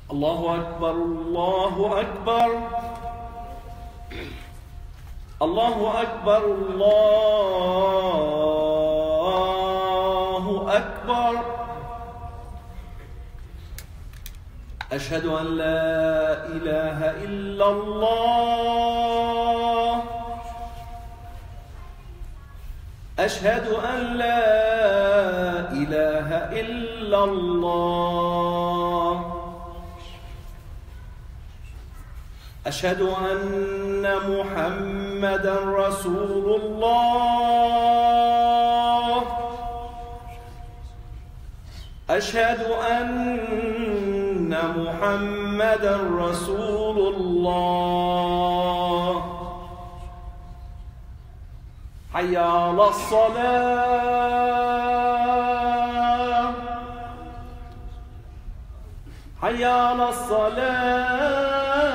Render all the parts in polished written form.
الله أكبر الله أكبر الله أكبر الله أكبر. أشهد أن لا إله إلا الله. أشهد أن لا إله إلا الله. أشهد أن محمدًا رسول الله. أشهد أن محمدًا رسول الله. حي على الصلاة. حي على الصلاة.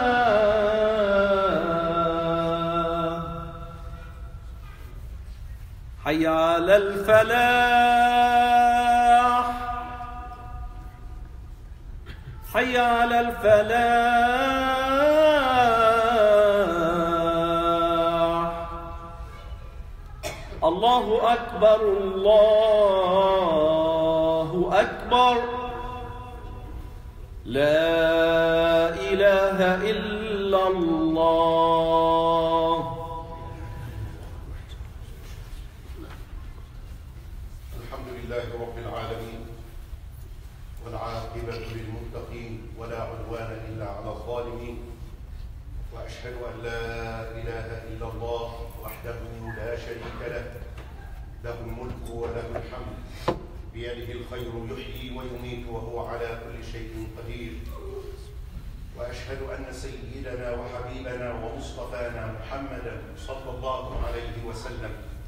حي على الفلاح. حي على الفلاح. الله أكبر الله أكبر. لا إله إلا الله. الحمد لله رب العالمين، والعاقبة للمتقين، ولا عدوان إلا على الظالمين، وأشهد أن لا إله إلا الله وحده لا شريك له، له الملك وله الحمد، بيده الخير يحيي ويميت وهو على كل شيء قدير. وأشهد أن سيدنا وحبيبنا ومصطفانا محمدا صلى الله عليه وسلم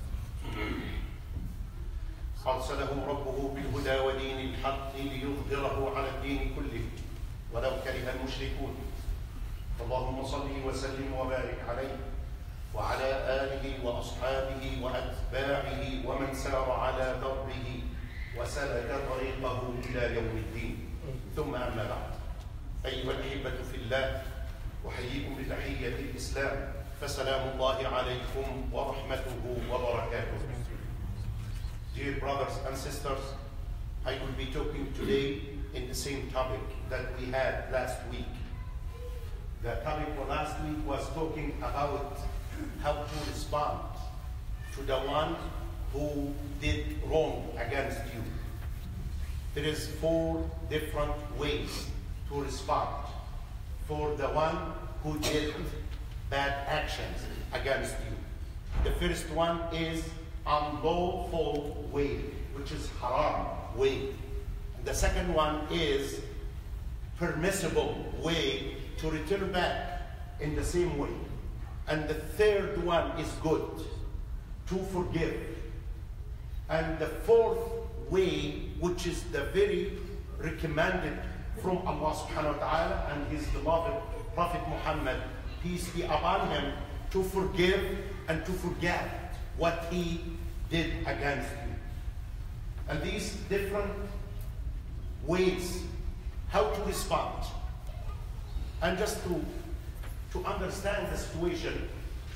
أرسله ربه بالهدى ودين الحق ليظهره على الدين كله ولو كره المشركون. اللهم صل وسلم وبارك عليه وعلى آله وأصحابه وأتباعه ومن سار على دربه وسلك طريقه إلى يوم الدين. ثم أما بعد، أيها الأحبة في الله، أحييكم بتحية الإسلام، فسلام الله عليكم ورحمته وبركاته. Dear brothers and sisters, I will be talking today in the same topic that we had last week. The topic for last week was talking about how to respond to the one who did wrong against you. There is 4 different ways to respond for the one who did bad actions against you. The first one is unlawful way, which is haram way. The second one is permissible way, to return back in the same way. And the third one is good, to forgive. And the fourth way, which is the very recommended from Allah subhanahu wa ta'ala and his beloved Prophet Muhammad, peace be upon him, to forgive and to forget what he did against you. And these different ways how to respond. And just to understand the situation,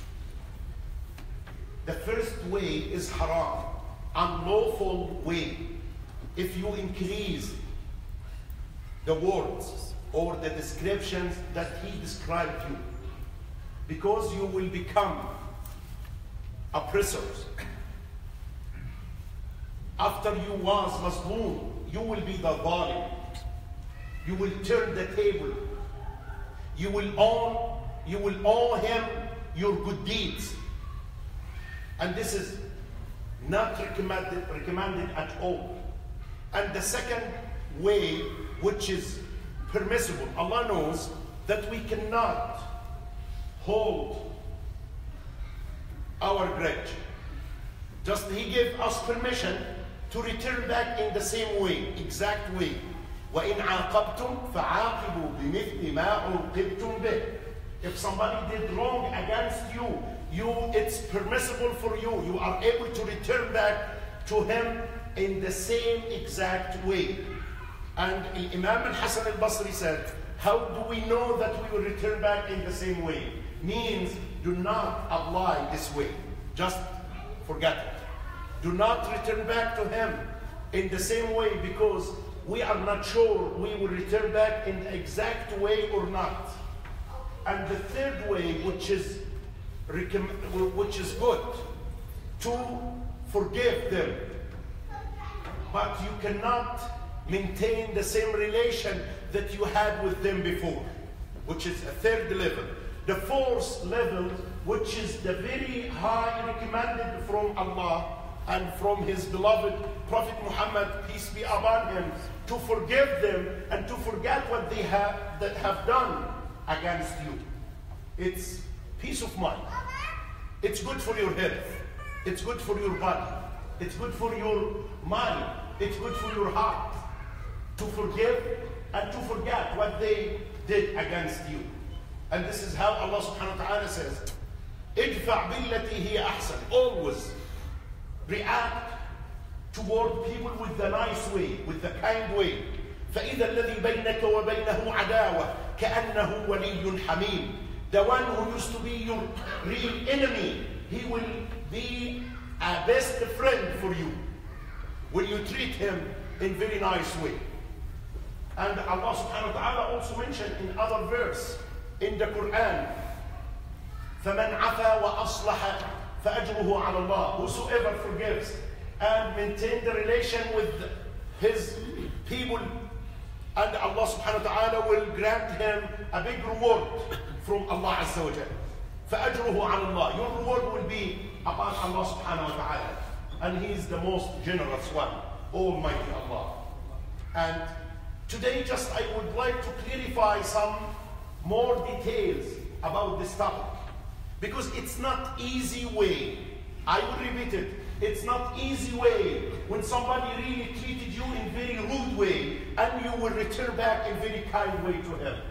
the first way is haram, unlawful way. If you increase the words or the descriptions that he described you, because you will become oppressors. After you was mazloom, you will be the zalim. You will turn the table. You will owe him your good deeds. And this is not recommended at all. And the second way, which is permissible, Allah knows that we cannot hold our grudge. Just he gave us permission to return back in the same way, exact way. وَإِنْ عَاقَبْتُمْ فَعَاقِبُوا بِمِثْلِ مَا عُوقِبْتُمْ بِهِ. If somebody did wrong against you, it's permissible for you. You are able to return back to him in the same exact way. And Imam al-Hasan al-Basri said, How do we know that we will return back in the same way? Means do not apply this way. Just forget it. Do not return back to him in the same way, because we are not sure we will return back in the exact way or not. And the third way, which is good, to forgive them. But you cannot maintain the same relation that you had with them before, which is a third level. The fourth level, which is the very high recommended from Allah and from his beloved Prophet Muhammad, peace be upon him, to forgive them and to forget what they have done against you. It's peace of mind. It's good for your health. It's good for your body. It's good for your mind. It's good for your heart to forgive and to forget what they did against you. And this is how Allah subhanahu wa ta'ala says, idfa' billati hiya ahsan. Always react toward people with the nice way, with the kind way. فَإِذَا الَّذِي بَيْنَكَ وَبَيْنَهُ عَدَاوَةٌ كَأَنَّهُ وَلِيٌّ حَمِيمٌ. The one who used to be your real enemy, he will be a best friend for you when you treat him in very nice way. And Allah subhanahu wa ta'ala also mentioned in other verse in the Quran, فَمَنْ عَفَى وَأَصْلَحَ فَأَجْرُهُ عَلَى اللَّهِ. Whosoever forgives and maintain the relation with his people, and Allah subhanahu wa ta'ala will grant him a big reward from Allah Azza wa Jalla. فَأَجْرُهُ عَلَى اللَّهِ. Your reward will be upon Allah subhanahu wa ta'ala. And he is the most generous one, Almighty Allah. And today just I would like to clarify some more details about this topic, because it's not easy way. I will repeat it. It's not easy way when somebody really treated you in very rude way and you will return back in very kind way to him.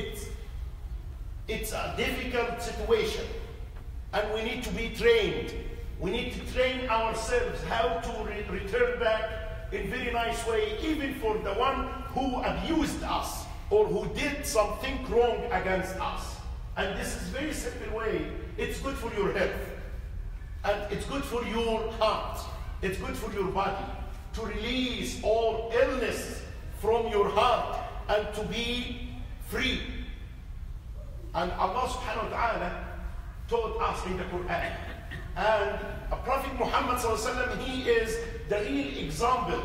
It's a difficult situation, and we need to be trained. We need to train ourselves how to return back in very nice way, even for the one who abused us or who did something wrong against us. And this is very simple way. It's good for your health, and it's good for your heart. It's good for your body to release all illness from your heart and to be free. And Allah subhanahu wa ta'ala taught us in the Quran. And Prophet Muhammad sallallahu alaihi wasallam, he is the real example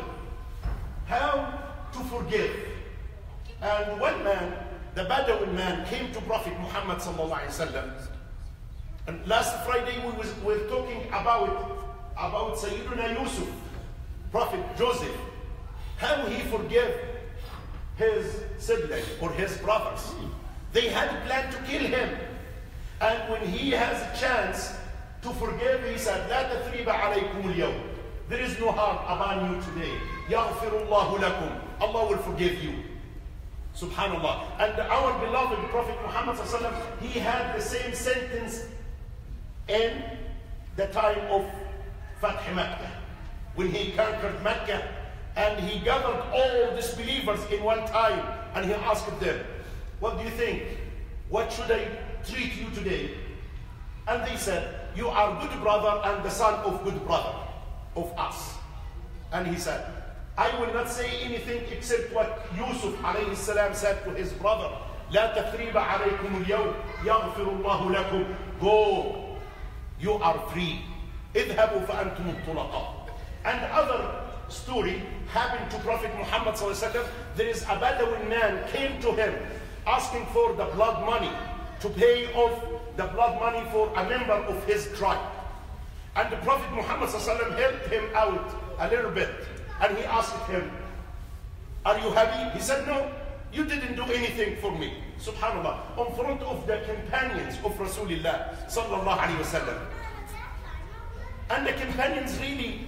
how to forgive. And one man, the Bedouin man, came to Prophet Muhammad sallallahu alaihi wasallam. And last Friday we were talking about Sayyidina Yusuf, Prophet Joseph, how he forgave his siblings or his brothers. They had planned to kill him, and when he has a chance to forgive, he said, لا تثريب عليكم اليوم. There is no harm upon you today. يغفر الله لكم. Allah will forgive you. Subhanallah. And our beloved Prophet Muhammad sallallahu alaihi wasallam, he had the same sentence in the time of Fath Makkah, when he conquered Mecca, and he gathered all disbelievers in one time, and he asked them, what do you think? What should I treat you today? And they said, you are good brother and the son of good brother of us. And he said, I will not say anything except what Yusuf alayhi salam said to his brother. لا تثريب عليكم اليوم يغفر الله لكم. Go, you are free. اذهبوا فأنتم الطلقاء. And other story happened to Prophet Muhammad sallallahu alaihi wasallam. There is a Bedouin man came to him asking for the blood money, to pay off the blood money for a member of his tribe. And the Prophet Muhammad sallallahu alaihi wasallam helped him out a little bit. And he asked him, are you happy? He said, no, you didn't do anything for me. Subhanallah. In front of the companions of Rasulullah sallallahu alaihi wasallam. And the companions really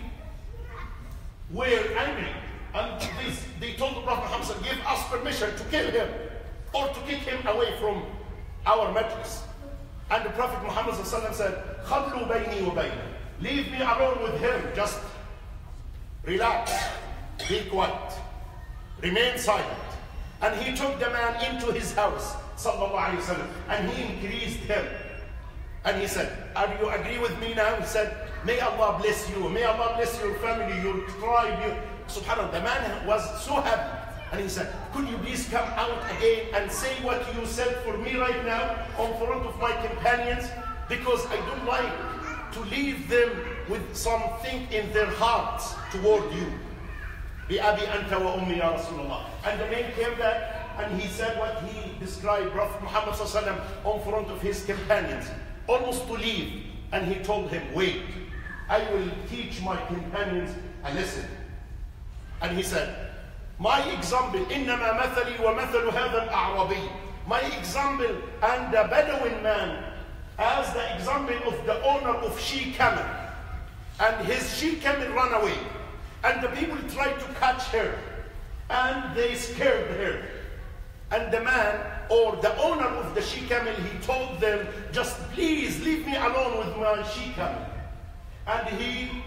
were angry. And they told the Prophet Muhammad, give us permission to kill him or to kick him away from our majlis. And the Prophet Muhammad sallallahu alaihi wasallam said, خَلُّوا بَيْنِي وَبَيْنِي. Leave me alone with him. Just relax, be quiet, remain silent. And he took the man into his house, sallallahu alayhi wa sallam, and he increased him. And he said, "Are you agree with me now?" He said, "May Allah bless you. May Allah bless your family, your tribe." Subhanallah, the man was so happy. And he said, "Could you please come out again and say what you said for me right now in front of my companions? Because I don't like to leave them with something in their hearts toward you." بِأَبِي أَنْتَ وَأُمِّي يَا رَسُولَ اللَّهِ. And the man came back and he said what he described Prophet Muhammad sallallahu alaihi wasallam in front of his companions, almost to leave. And he told him, "Wait, I will teach my companions a lesson." And he said, "My example, إِنَّمَا مَثَلِي وَمَثَلُ هَذَا الْأَعْرَابِيِّ." My example and the Bedouin man as the example of the owner of she-camel. And his she-camel ran away. And the people tried to catch her. And they scared her. And the man, or the owner of the she-camel, he told them, "Just please leave me alone with my she-camel." And he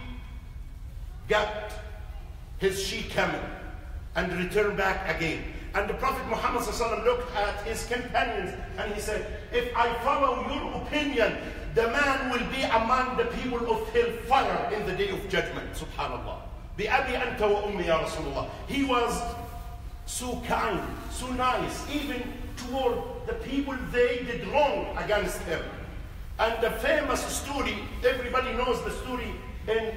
got his she-camel and returned back again. And the Prophet Muhammad ﷺ looked at his companions and he said, "If I follow your opinion, the man will be among the people of hellfire in the day of judgment." Subhanallah. بِأَبِي أَنْتَ وَأُمِّي يَا رَسُولَ اللَّهِ. He was so kind, so nice, even toward the people they did wrong against him. And the famous story, everybody knows the story in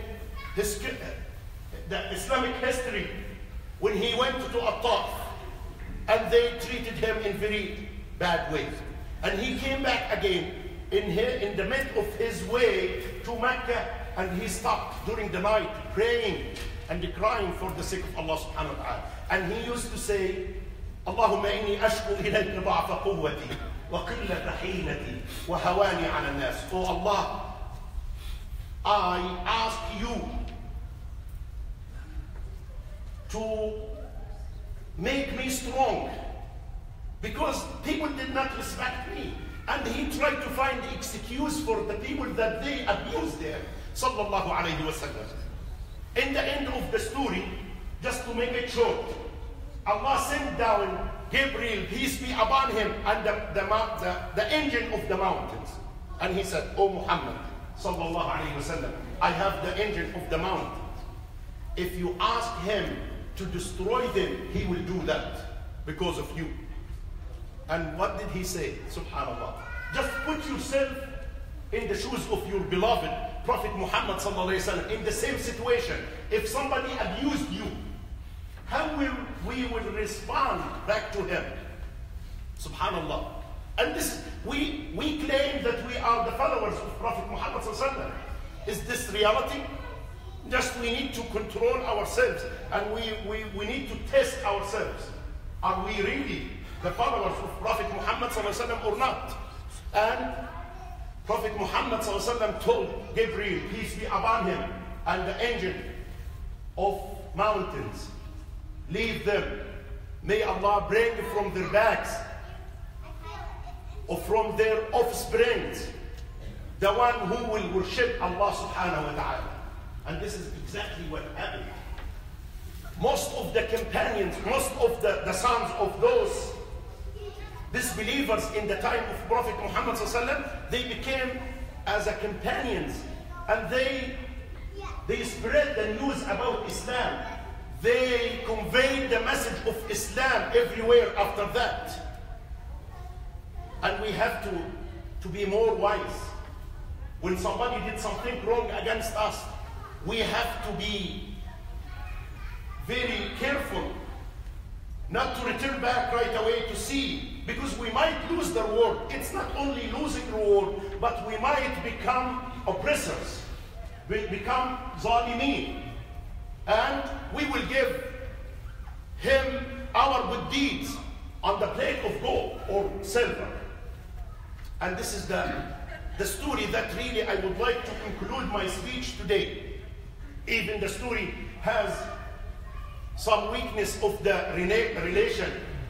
the Islamic history, when he went to At-Taif and they treated him in very bad ways. And he came back again in the midst of his way to Mecca, and he stopped during the night praying and crying for the sake of Allah subhanahu wa ta'ala. And he used to say, "Allahumma inni ashku ilayka ضعف قوتي وقلة حيلتي وهواني على الناس." Oh Allah, I ask you to make me strong, because people did not respect me. And he tried to find the excuse for the people that they abused him. Sallallahu alayhi wa sallam. In the end of the story, just to make it short, Allah sent down Gabriel, peace be upon him, and the engine of the mountains. And he said, "O Muhammad, sallallahu alayhi wa sallam, I have the engine of the mountains. If you ask him to destroy them, he will do that because of you." And what did he say? Subhanallah. Just put yourself in the shoes of your beloved Prophet Muhammad sallallahu alaihi wasallam in the same situation. If somebody abused you, how will we respond back to him? Subhanallah. And this, we claim that we are the followers of Prophet Muhammad sallallahu alaihi wasallam. Is this reality? Just we need to control ourselves, and we need to test ourselves. Are we really the followers of Prophet Muhammad sallallahu alaihi wasallam or not? And Prophet Muhammad sallallahu alaihi wasallam told Gabriel, peace be upon him, and the engine of mountains, leave them. May Allah bring from their backs or from their offsprings the one who will worship Allah subhanahu wa ta'ala. And this is exactly what happened. Most of the companions, most of the sons of those disbelievers in the time of Prophet Muhammad sallallahu alaihi wasallam, they became as a companions, and they spread the news about Islam. They conveyed the message of Islam everywhere after that. And we have to be more wise. When somebody did something wrong against us, we have to be very careful not to return back right away to see, because we might lose the reward. It's not only losing reward, but we might become oppressors. We become zalimeen. And we will give him our good deeds on the plate of gold or silver. And this is the story that really I would like to conclude my speech today. Even the story has some weakness of the relation.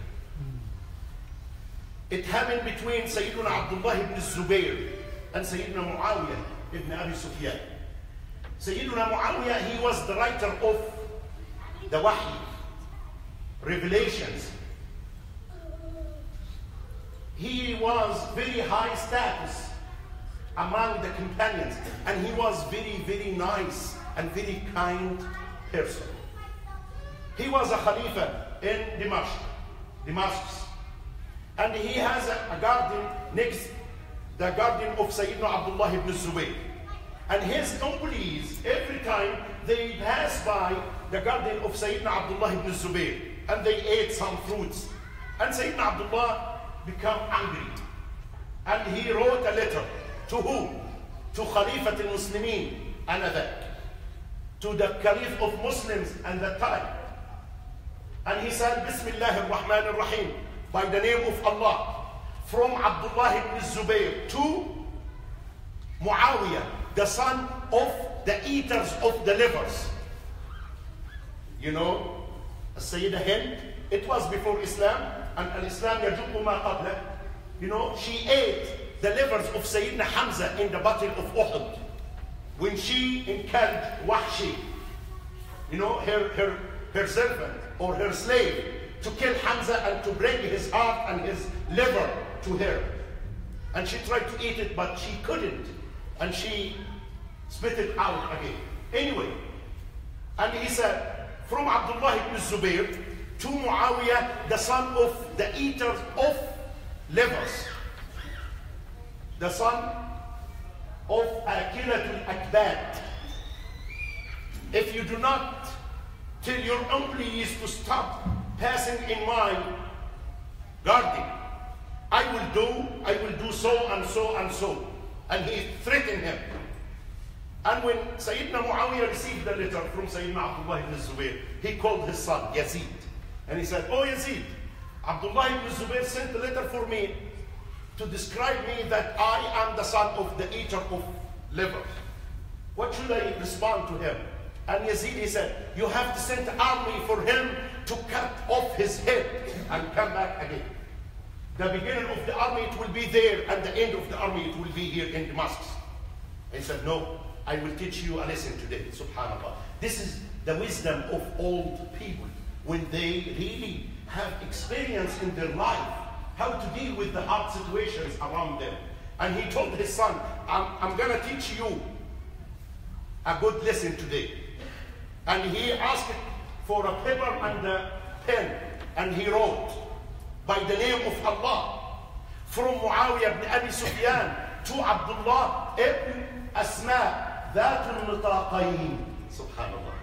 It happened between Sayyidina Abdullah ibn Zubayr and Sayyidina Muawiyah ibn Abi Sufyan. Sayyidina Muawiyah, he was the writer of the Wahy, revelations. he was very high status among the companions, and he was very, very nice and very kind person. He was a Khalifa in Damascus, and he has a garden next the garden of Sayyidina Abdullah ibn Zubayr. And his employees, every time they pass by the garden of Sayyidina Abdullah ibn Zubayr, and they ate some fruits, and Sayyidina Abdullah became angry, and he wrote a letter to who? To Khalifat al-Muslimin anadak, to the Caliph of Muslims and the time. And he said, Bismillah ar-Rahman ar-Rahim, by the name of Allah, from Abdullah ibn Zubayr to Muawiyah, the son of the eaters of the livers. You know, Sayyidah Hind, it was before Islam, and al-Islam yajubu ma qabla. You know, she ate the livers of Sayyidina Hamza in the battle of Uhud, when she encouraged Wahshi, you know, her servant or her slave, to kill Hamza and to bring his heart and his liver to her. And she tried to eat it, but she couldn't. And she spit it out again. Anyway, and he said, from Abdullah ibn Zubayr to Muawiyah, the son of the eaters of livers, the son of Akilatul Akbad. If you do not tell your employees to stop passing in my garden, I will do so and so and so. And he threatened him. And when Sayyidina Muawiyah received the letter from Sayyidina Abdullah ibn Zubayr, he called his son, Yazid. And he said, oh Yazid, Abdullah ibn Zubayr sent a letter for me to describe me that I am the son of the eater of livers. What should I respond to him? And Yazid, he said, you have to send an army for him to cut off his head and come back again. The beginning of the army, it will be there, and the end of the army, it will be here in Damascus. He said, no, I will teach you a lesson today, subhanAllah. This is the wisdom of old people, when they really have experience in their life, how to deal with the hard situations around them. And he told his son, I'm going to teach you a good lesson today. And he asked for a paper and a pen, and he wrote, by the name of Allah, from Muawiyah ibn Abi Sufyan to Abdullah ibn Asma, Dhatul Nitaqayn, subhanAllah.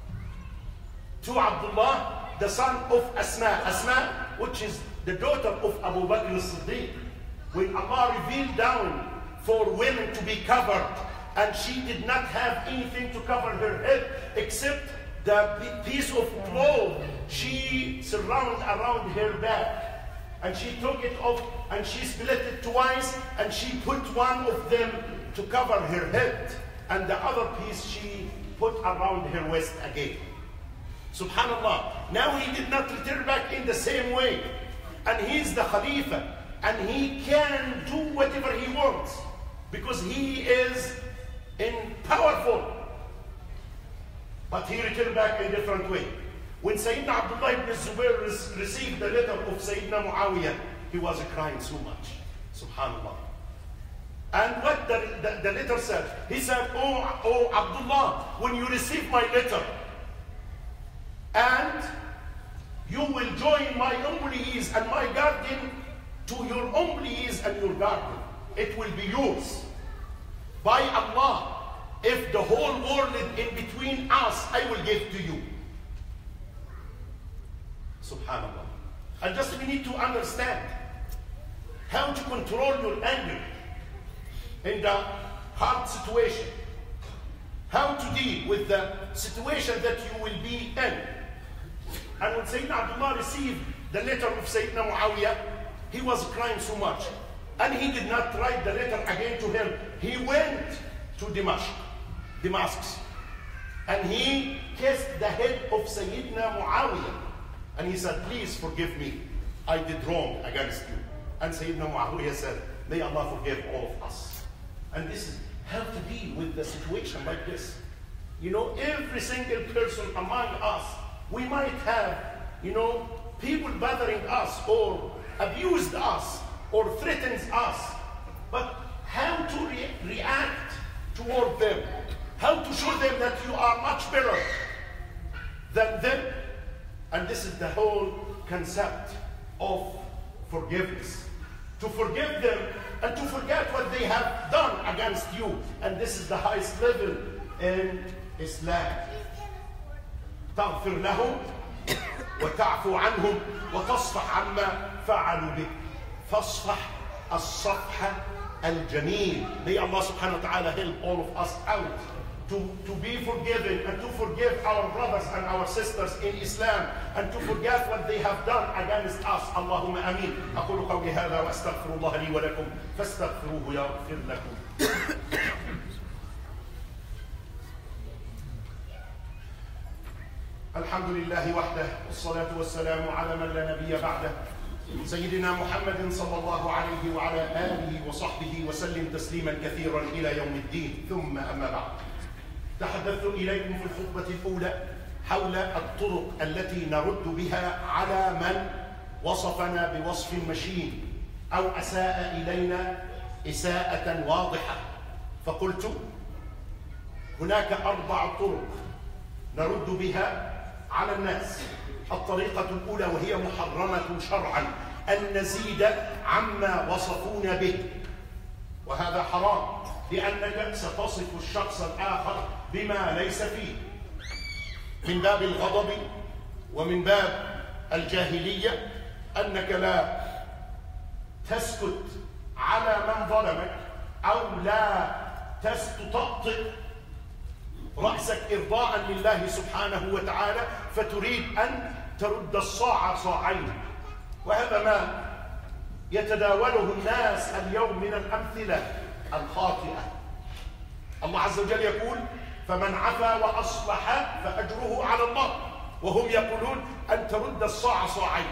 To Abdullah, the son of Asma. Asma, which is the daughter of Abu Bakr as-Siddiq. When Allah revealed down for women to be covered, and she did not have anything to cover her head except the piece of cloth she surrounded around her back. And she took it off and she split it twice, and she put one of them to cover her head, and the other piece she put around her waist again. Subhanallah. Now he did not return back in the same way. And he's the Khalifa, and he can do whatever he wants, because he is powerful. But he returned back in a different way. When Sayyidina Abdullah ibn Zubayr received the letter of Sayyidina Muawiyah, he was crying so much. Subhanallah. And what the letter said, he said, oh Abdullah, when you receive my letter, and you will join my employees and my garden to your employees and your garden, it will be yours. By Allah, if the whole world is in between us, I will give to you. Subhanallah. And just we need to understand how to control your anger in the hard situation, how to deal with the situation that you will be in. And when Sayyidina Abdullah received the letter of Sayyidina Muawiyah, he was crying so much. And he did not write the letter again to him. He went to Damascus. And he kissed the head of Sayyidina Muawiyah. And he said, please forgive me. I did wrong against you. And Sayyidina Muawiyah said, may Allah forgive all of us. And this is how to deal with the situation like this. You know, every single person among us, we might have, you know, people bothering us or abused us or threatens us. But how to react toward them, how to show them that you are much better than them. And this is the whole concept of forgiveness. To forgive them and to forget what they have done against you. And this is the highest level in Islam. تغفر لهم وتعفو عنهم وتصفح عما فعلوا بك. فاصفح الصفح الجميل. May Allah subhanahu wa ta'ala help all of us out to be forgiven and to forgive our brothers and our sisters in Islam and to forget what they have done against us. اللهم آمين. أقول قولي هذا وأستغفر الله لي ولكم فاستغفروه يغفر لكم. الحمد لله وحده والصلاة والسلام على من لا نبي بعده سيدنا محمد صلى الله عليه وعلى آله وصحبه وسلم تسليما كثيرا إلى يوم الدين. ثم أما بعد، تحدثت إليكم في الخطبة الأولى حول الطرق التي نرد بها على من وصفنا بوصف مشين أو أساء إلينا إساءة واضحة. فقلت هناك 4 طرق نرد بها على الناس. الطريقة الأولى وهي محرمة شرعا أن نزيد عما وصفونا به، وهذا حرام لأنك ستصف الشخص الآخر بما ليس فيه من باب الغضب ومن باب الجاهلية، أنك لا تسكت على من ظلمك أو لا تطأطئ رأسك إرضاء لله سبحانه وتعالى فتريد أن ترد الصاع صاعين. وهذا ما يتداوله الناس اليوم من الأمثلة الخاطئة. الله عز وجل يقول فمن عفا وأصلح فأجره على الله، وهم يقولون أن ترد الصاع صاعين.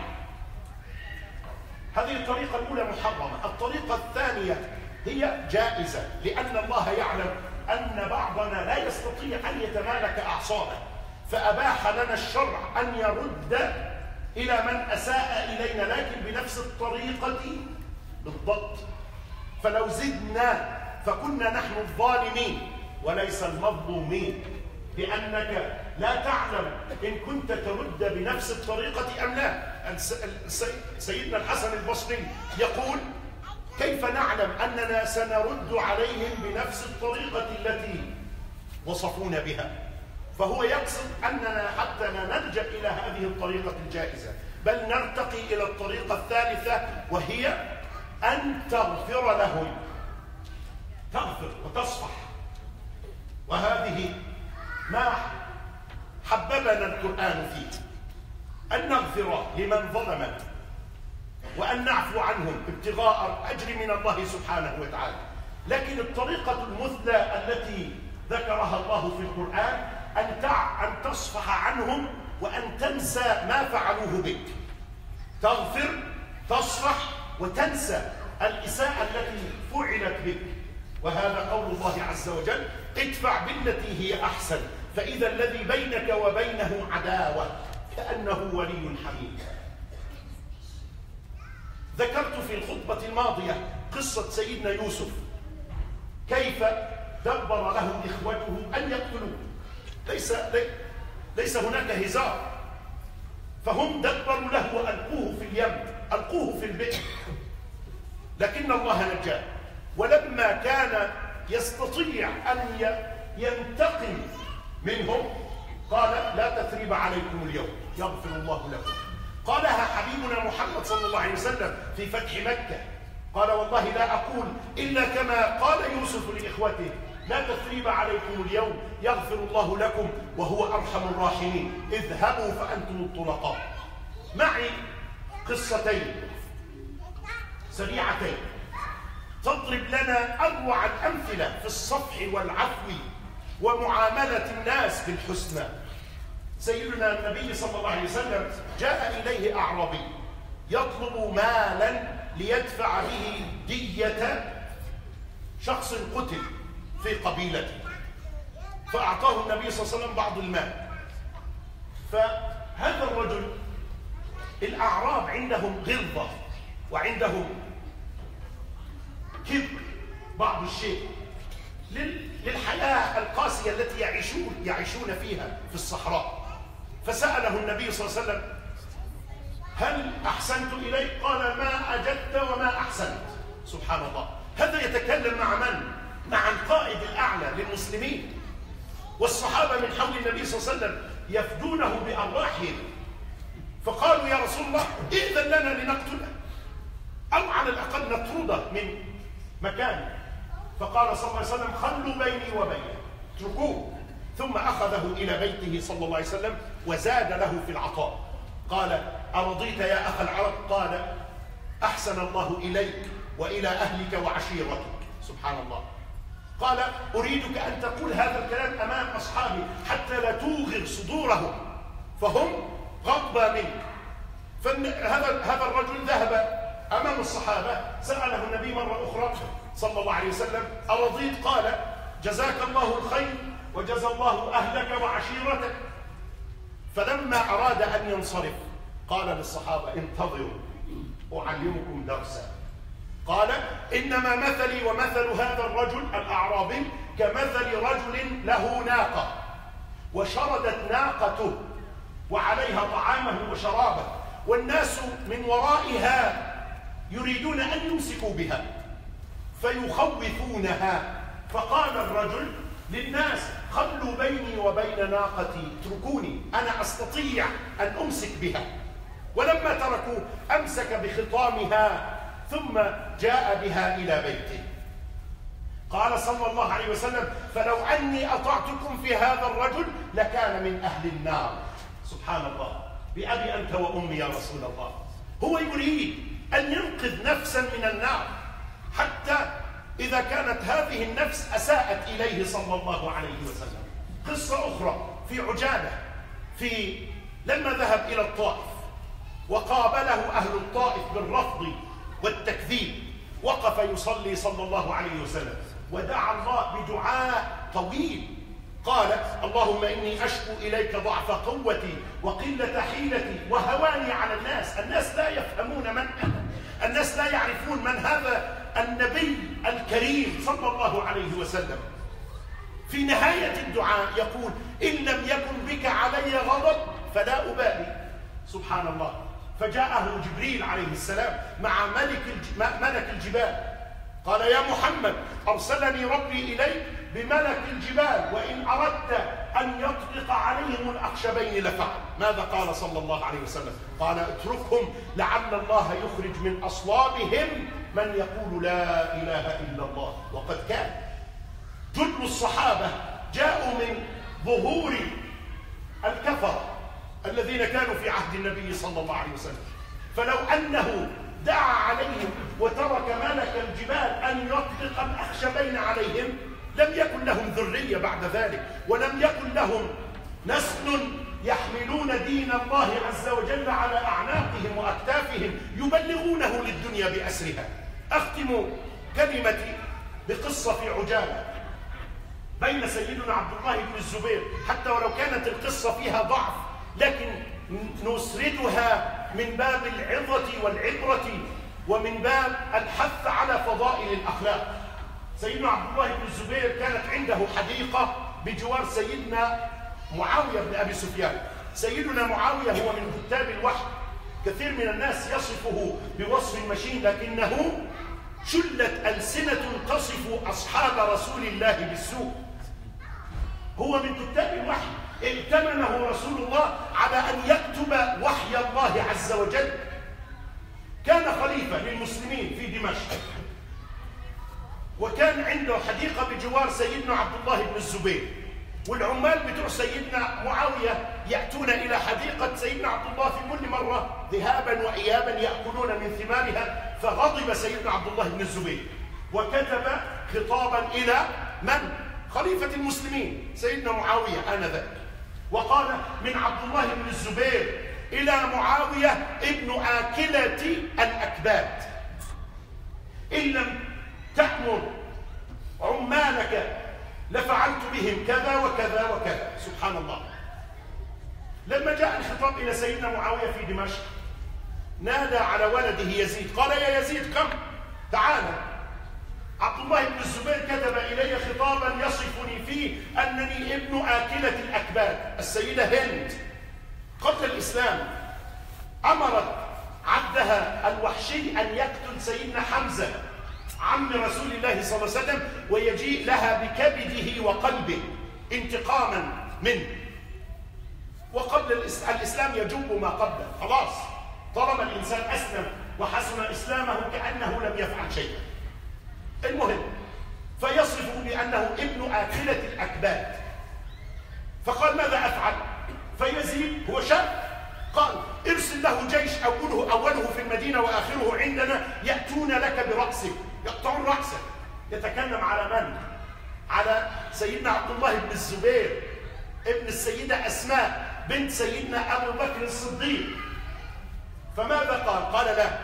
هذه الطريقة الأولى محرمة. الطريقة الثانية هي جائزة، لأن الله يعلم أن بعضنا لا يستطيع أن يتمالك أعصابه، فأباح لنا الشرع أن يرد إلى من أساء إلينا، لكن بنفس الطريقة بالضبط. فلو زدنا فكنا نحن الظالمين وليس المظلومين، لأنك لا تعلم إن كنت ترد بنفس الطريقة أم لا. سيدنا الحسن البصري يقول كيف نعلم أننا سنرد عليهم بنفس الطريقة التي وصفونا بها؟ فهو يقصد أننا حتى لا نلجأ إلى هذه الطريقة الجائزة، بل نرتقي إلى الطريقة الثالثة، وهي أن تغفر لهم، تغفر وتصفح. وهذه ما حببنا القرآن فيه، أن نغفر لمن ظلمنا وأن نعفو عنهم ابتغاء أجر من الله سبحانه وتعالى. لكن الطريقة المثلى التي ذكرها الله في القرآن أن تصفح عنهم وأن تنسى ما فعلوه بك. تغفر، تصفح، وتنسى الإساءة التي فعلت بك. وهذا قول الله عز وجل ادفع بالتي هي أحسن فإذا الذي بينك وبينه عداوة كأنه ولي حميم. ذكرت في الخطبة الماضية قصة سيدنا يوسف، كيف دبر له إخوته أن يقتلوه. ليس هناك هزار، فهم دبروا له وألقوه في اليم، ألقوه في البئر، لكن الله نجاه. ولما كان يستطيع أن ينتقم منهم قال لا تثريب عليكم اليوم يغفر الله لكم. قالها حبيبنا محمد صلى الله عليه وسلم في فتح مكة، قال والله لا أقول إلا كما قال يوسف لإخوته لا تثريب عليكم اليوم يغفر الله لكم وهو أرحم الراحمين اذهبوا فأنتم الطلقاء. معي قصتين سريعتين تضرب لنا أروع الأمثلة في الصفح والعفو ومعاملة الناس بالحسنى. سيدنا النبي صلى الله عليه وسلم جاء إليه أعرابي يطلب مالا ليدفع به دية شخص قتل في قبيلته، فأعطاه النبي صلى الله عليه وسلم بعض المال. فهذا الرجل الأعراب عندهم غلظة وعندهم كبر بعض الشيء للحياة القاسية التي يعيشون فيها في الصحراء. فسأله النبي صلى الله عليه وسلم: هل أحسنت إليك؟ قال: ما أجدت وما أحسنت. سبحان الله، هذا يتكلم مع من؟ مع القائد الأعلى للمسلمين، والصحابة من حول النبي صلى الله عليه وسلم يفدونه بأرواحهم. فقالوا: يا رسول الله، إذن لنا لنقتله أو على الأقل نطرده من مكانه. فقال صلى الله عليه وسلم: خلوا بيني وبينه، اتركوه. ثم أخذه إلى بيته صلى الله عليه وسلم وزاد له في العطاء. قال: أرضيت يا أخ العرب؟ قال: أحسن الله إليك وإلى أهلك وعشيرتك. سبحان الله. قال: أريدك أن تقول هذا الكلام أمام أصحابي حتى لا توغر صدورهم فهم غضبى منك. فهذا الرجل ذهب أمام الصحابة، سأله النبي مرة أخرى صلى الله عليه وسلم: أرضيت؟ قال: جزاك الله الخير وجزى الله أهلك وعشيرتك. فلما أراد أن ينصرف قال للصحابة: انتظروا أعلمكم درسا. قال: إنما مثلي ومثل هذا الرجل الأعرابي كمثل رجل له ناقة وشردت ناقته وعليها طعامه وشرابه، والناس من ورائها يريدون أن يمسكوا بها فيخوفونها. فقال الرجل للناس: خلوا بيني وبين ناقتي، اتركوني، أنا أستطيع أن أمسك بها. ولما تركوا أمسك بخطامها ثم جاء بها إلى بيته. قال صلى الله عليه وسلم: فلو أني أطعتكم في هذا الرجل لكان من أهل النار. سبحان الله، بأبي أنت وأمي يا رسول الله. هو يريد أن ينقذ نفسا من النار، حتى إذا كانت هذه النفس أساءت إليه صلى الله عليه وسلم. قصة أخرى في عجالة، لما ذهب إلى الطائف وقابله أهل الطائف بالرفض والتكذيب، وقف يصلي صلى الله عليه وسلم ودعا الله بدعاء طويل. قال: اللهم إني أشكو إليك ضعف قوتي وقلة حيلتي وهواني على الناس. الناس لا يفهمون من أنا، الناس لا يعرفون من هذا النبي الكريم صلى الله عليه وسلم. في نهاية الدعاء يقول: إن لم يكن بك علي غضب فلا أبالي. سبحان الله. فجاءه جبريل عليه السلام مع ملك الجبال، قال: يا محمد، أرسلني ربي إليك بملك الجبال، وإن أردت أن يطلق عليهم الأخشبين لفعل. ماذا قال صلى الله عليه وسلم؟ قال: اتركهم لعل الله يخرج من أصلابهم من يقول لا إله إلا الله. وقد كان جل الصحابة جاءوا من ظهور الكفر الذين كانوا في عهد النبي صلى الله عليه وسلم، فلو أنه دعا عليهم وترك ملك الجبال أن يطلق الأخشبين عليهم لم يكن لهم ذرية بعد ذلك، ولم يكن لهم نسل يحملون دين الله عز وجل على أعناقهم وأكتافهم يبلغونه للدنيا بأسرها. أختم كلمتي بقصة في عجالة بين سيدنا عبد الله بن الزبير، حتى ولو كانت القصة فيها ضعف لكن نسردها من باب العظة والعبرة ومن باب الحث على فضائل الأخلاق. سيدنا عبد الله بن الزبير كانت عنده حديقة بجوار سيدنا معاوية بن أبي سفيان. سيدنا معاوية هو من كتاب الوحي، كثير من الناس يصفه بوصف مشين، لكنه شلت ألسنة تصف أصحاب رسول الله بالسوء. هو من كتاب الوحي، ائتمنه رسول الله على أن يكتب وحي الله عز وجل. كان خليفة للمسلمين في دمشق، وكان عنده حديقة بجوار سيدنا عبد الله بن الزبير، والعمال بتوع سيدنا معاوية يأتون إلى حديقة سيدنا عبد الله في كل مرة ذهابا وإيابا يأكلون من ثمارها. فغضب سيدنا عبد الله بن الزبير وكتب خطابا إلى من؟ خليفة المسلمين سيدنا معاوية آنذاك، وقال: من عبد الله بن الزبير إلى معاوية ابن آكلة الأكباد، إن لم تأمر عمالك لفعلت بهم كذا وكذا وكذا. سبحان الله. لما جاء الخطاب إلى سيدنا معاوية في دمشق نادى على ولده يزيد، قال: يا يزيد قم تعال. عبد الله بن الزبير كتب إلي خطابا يصفني فيه أنني ابن آكلة الأكباد. السيدة هند قبل الإسلام أمرت عبدها الوحشي أن يقتل سيدنا حمزة عم رسول الله صلى الله عليه وسلم ويجيء لها بكبده وقلبه انتقاما منه. وقبل الإسلام يجوب ما قبله، خلاص طالما الإنسان أسلم وحسن إسلامه كأنه لم يفعل شيئا. المهم فيصفه بأنه ابن آكلة الأكباد. فقال ماذا أفعل؟ فيزيد هو شاب قال ارسل له جيش أوله في المدينة وآخره عندنا يأتون لك برأسك، يقطعون رأسك. يتكلم على من؟ على سيدنا عبد الله بن الزبير ابن السيدة أسماء بنت سيدنا أبو بكر الصديق. فماذا قال؟ قال لا،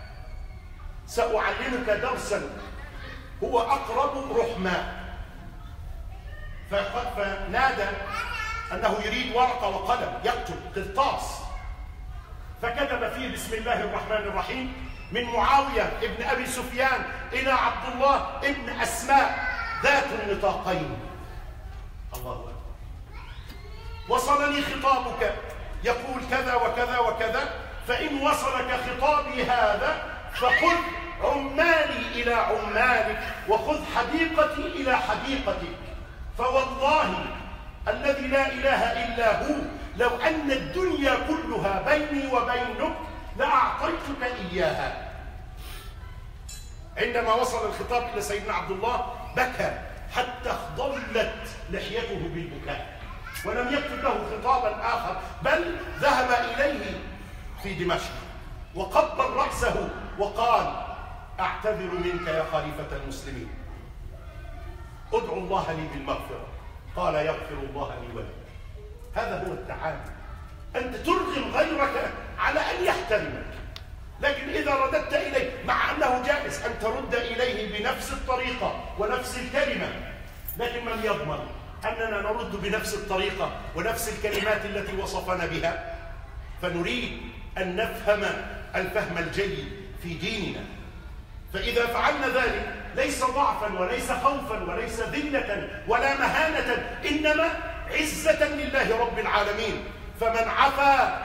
سأعلمك درسا هو أقرب رحمة. فنادى أنه يريد ورقة وقلم يكتب قرطاس، فكتب فيه بسم الله الرحمن الرحيم من معاوية ابن أبي سفيان إلى عبد الله ابن أسماء ذات النطاقين. الله أكبر. وصلني خطابك يقول كذا وكذا وكذا، فإن وصلك خطابي هذا فخذ عمالي إلى عمالك وخذ حديقتي إلى حديقتك، فوالله الذي لا إله إلا هو لو أن الدنيا كلها بيني وبينك لأعطيتك إياها. عندما وصل الخطاب إلى سيدنا عبد الله بكى حتى اخضلت لحيته بالبكاء، ولم يكتب له خطابا آخر، بل ذهب إليه في دمشق وقبل رأسه وقال أعتذر منك يا خليفة المسلمين، ادعو الله لي بالمغفرة. قال يغفر الله لي ولك. هذا هو التعامل، أنت ترغم غيرك على أن يحترمك، لكن إذا رددت إليه مع أنه جائز أن ترد إليه بنفس الطريقة ونفس الكلمة، لكن من يضمن أننا نرد بنفس الطريقة ونفس الكلمات التي وصفنا بها؟ فنريد أن نفهم الفهم الجيد في ديننا، فإذا فعلنا ذلك ليس ضعفا وليس خوفا وليس ذلة ولا مهانة، إنما عزة لله رب العالمين. فمن عفا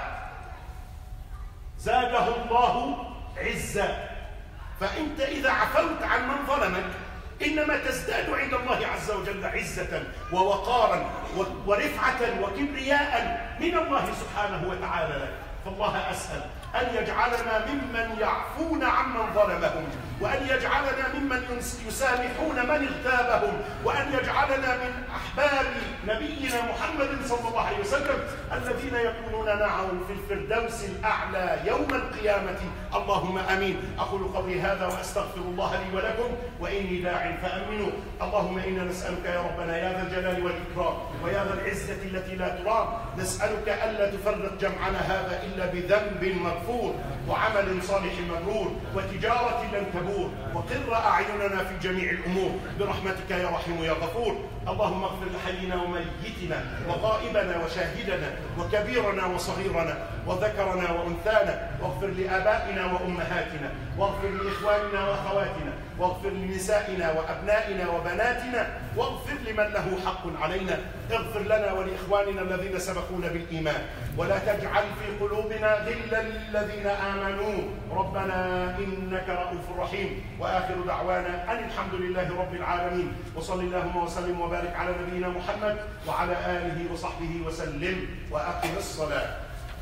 زاده الله عزة. فأنت إذا عفوت عن من ظلمك إنما تزداد عند الله عز وجل عزة ووقارا ورفعة وكبرياء من الله سبحانه وتعالى لك. فالله أسأل أن يجعلنا ممن يعفون عمن ظلمهم، وأن يجعلنا ممن يسامحون من اغتابهم، وأن يجعلنا من أحباب نبينا محمد صلى الله عليه وسلم الذين يكونون معه في الفردوس الأعلى يوم القيامة. اللهم آمين. أقول قولي هذا وأستغفر الله لي ولكم، وإني داع فأمنوا. اللهم إنا نسألك يا ربنا يا ذا الجلال والإكرام ويا ذا العزة التي لا ترام، نسألك ألا تفرق جمعنا هذا إلا بذنب مغفور وعمل صالح مبرور وتجارة لن تبور، وقر أعيننا في جميع الأمور برحمتك يا رحيم يا غفور. اللهم اغفر لحينا وميتنا وغائبنا وشاهدنا وكبيرنا وصغيرنا وذكرنا وأنثانا، واغفر لآبائنا وأمهاتنا، واغفر لإخواننا وأخواتنا، واغفر لنسائنا وأبنائنا وبناتنا، واغفر لمن له حق علينا. اغفر لنا ولإخواننا الذين سبقونا بالإيمان، ولا تجعل في قلوبنا غلا للذين آمنوا ربنا إنك رؤوف رحيم. وآخر دعوانا أن الحمد لله رب العالمين، وصل اللهم وسلم وبارك على نبينا محمد وعلى آله وصحبه وسلم، وأقم الصلاة.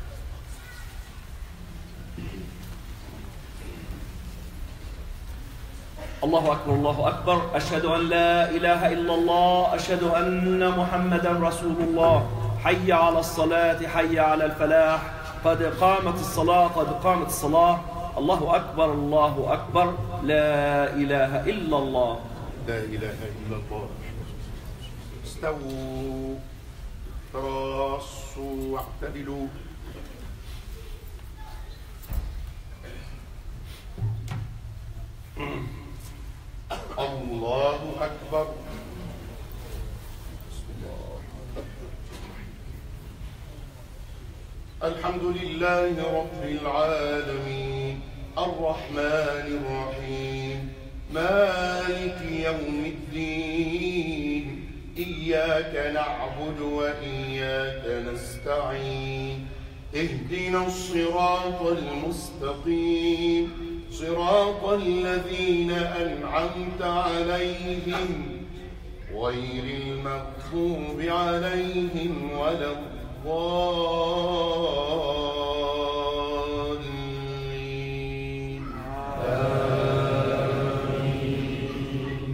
الله أكبر الله أكبر. أشهد أن لا إله إلا الله، أشهد أن محمدا رسول الله. حي على الصلاة، حي على الفلاح، قد قامت الصلاة، قد قامت الصلاة. الله أكبر الله أكبر. لا إله إلا الله. لا إله إلا الله. استووا تراصوا واعتدلوا. الله أكبر. الحمد لله رب العالمين الرحمن الرحيم مالك إياك نعبد وإياك نستعين اهدنا الصراط المستقيم صراط الذين أنعمت عليهم غير المغضوب عليهم ولا الضالين آمين.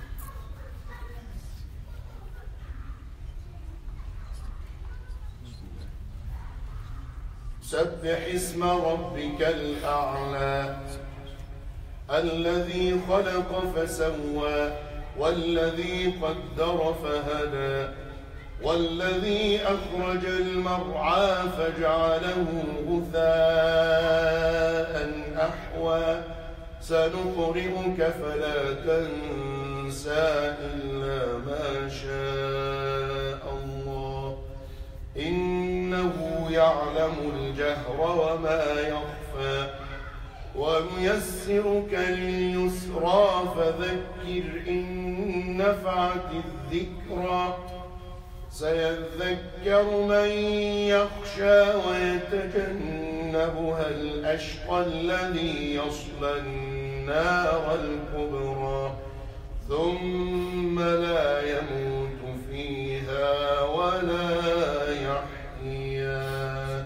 سبح اسم ربك الأعلى الذي خلق فسوى والذي قدر فهدى والذي أخرج المرعى فجعله غثاء أحوى سنقرئك فلا تنسى إلا ما شاء الله إنه يعلم الجهر وما يخفى ونيسرك لليسرى فذكر إن نفعت الذكرى سيذكر من يخشى ويتجنبها الأشقى الذي يصلى النار الكبرى ثم لا يموت فيها ولا يحيا.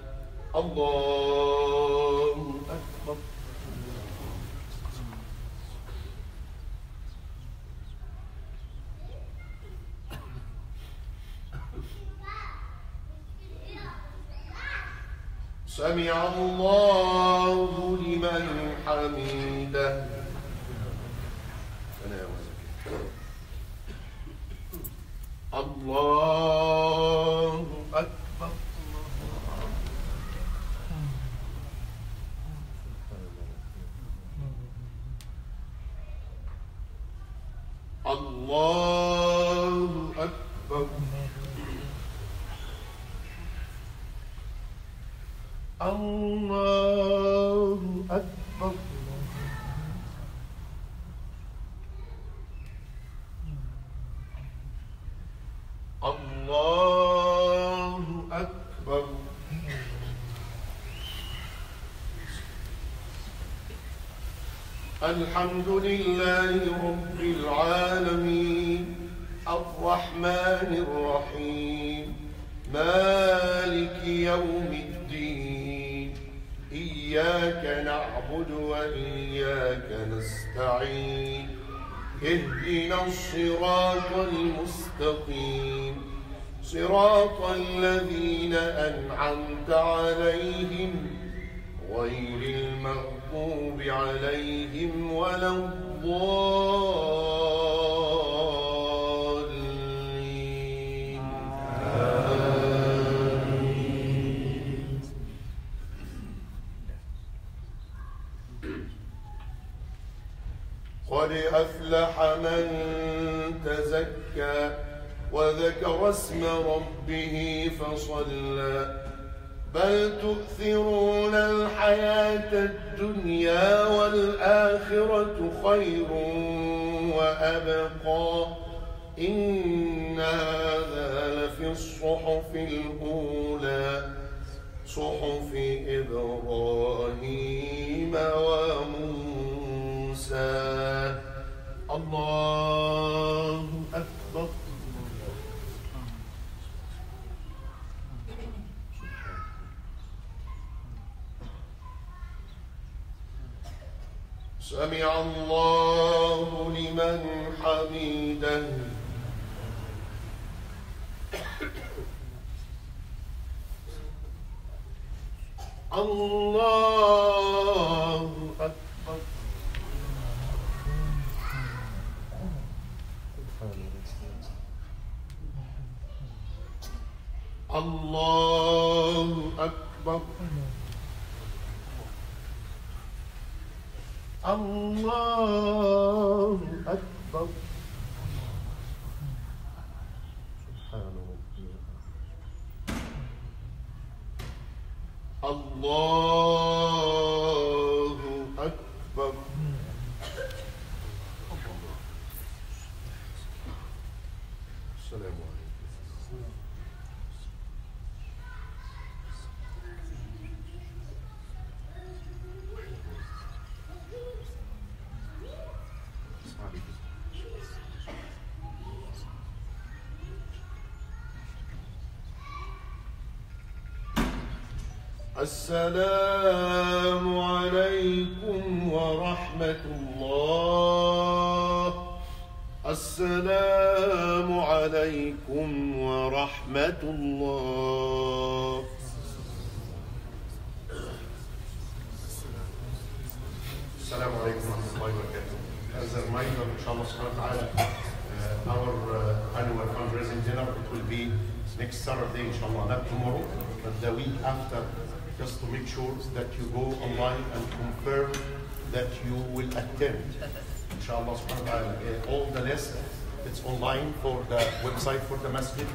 الله أكبر. سمع الله لمن حمده. الله أكبر. الله أكبر. الله أكبر. الله أكبر. الحمد لله رب العالمين الرحمن الرحيم مالك يوم الدين إياك نعبد وإياك نستعين اهدنا الصراط المستقيم صراط الذين أنعمت عليهم غير المغضوب عليهم ولا الضالين آمين. قد أفلح من تزكى وذكر اسم ربه فصلى بل تؤثرون الحياة الدنيا والآخرة خير وأبقى إن هذا لفي الصحف الأولى صحف إبراهيم وموسى. الله أكبر. سمع الله لمن حمده. الله أكبر. الله أكبر. الله أكبر. سبحان ربي. الله أكبر. السلام عليكم. السلام عليكم ورحمة الله. السلام عليكم ورحمة الله. السلام عليكم ورحمة الله وبركاته. As a reminder, inshallah subhanahu wa ta'ala, our annual fundraising dinner, it will be next Saturday, inshallah, not tomorrow, but the week after, just to make sure that you go online and confirm that you will attend. Inshallah subhanahu wa ta'ala, all the list, it's online for the website for the masjid,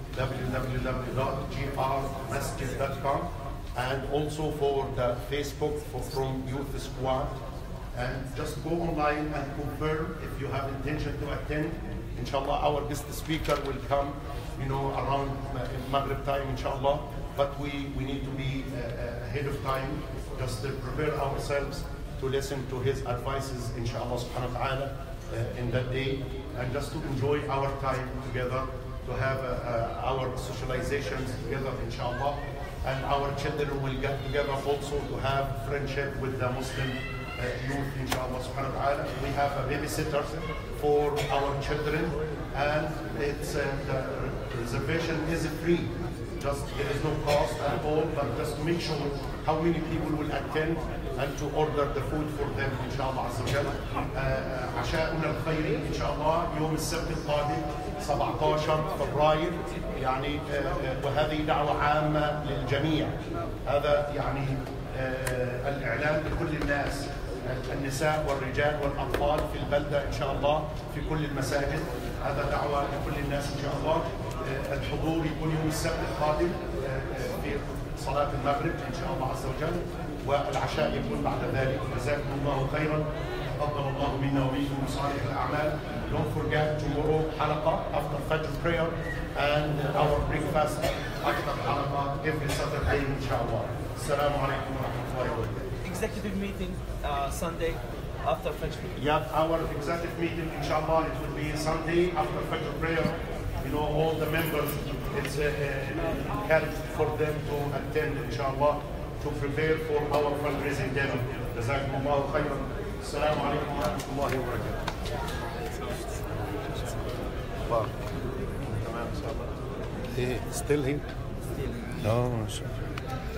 www.grmasjid.com, and also for the Facebook from Youth Squad. And just go online and confirm if you have intention to attend. Inshallah, our guest speaker will come, around Maghrib time, inshallah. But we need to be ahead of time, just to prepare ourselves to listen to his advices, inshallah subhanahu wa ta'ala, in that day, and just to enjoy our time together, to have our socializations together, inshallah. And our children will get together also to have friendship with the Muslim youth, inshallah subhanahu wa ta'ala. We have a babysitter for our children, and it's the reservation is free. Just there is no cost at all, but just to make sure how many people will attend and to order the food for them inshallah عز وجل. عشاؤنا الخيري ان شاء الله يوم السبت القادم 17 فبراير، يعني وهذه دعوة عامة للجميع. هذا يعني الإعلان لكل الناس، النساء والرجال والأطفال في البلدة إن شاء الله في كل المساجد. هذا دعوة لكل الناس إن شاء الله. الحضور يكون يوم السبت القادم في صلاة المغرب إن شاء الله عز وجل، والعشاء يكون بعد ذلك. جزاكم الله خيرا، تقبل الله منا ومنكم صالح الأعمال. Don't forget tomorrow حلقة after Fajr prayer and our breakfast after حلقة every Saturday إن شاء الله. السلام عليكم ورحمة الله وبركاته. Executive meeting Sunday after Fajr. Yeah, our executive meeting, inshallah, it will be Sunday after Fajr prayer. All the members, it's encouraged for them to attend, inshallah, to prepare for our fundraising dinner. جزاكم الله خيرا. السلام عليكم ورحمة الله وبركاته. Wow. تمام إن شاء الله. Still here? Still. Oh, ما شاء الله.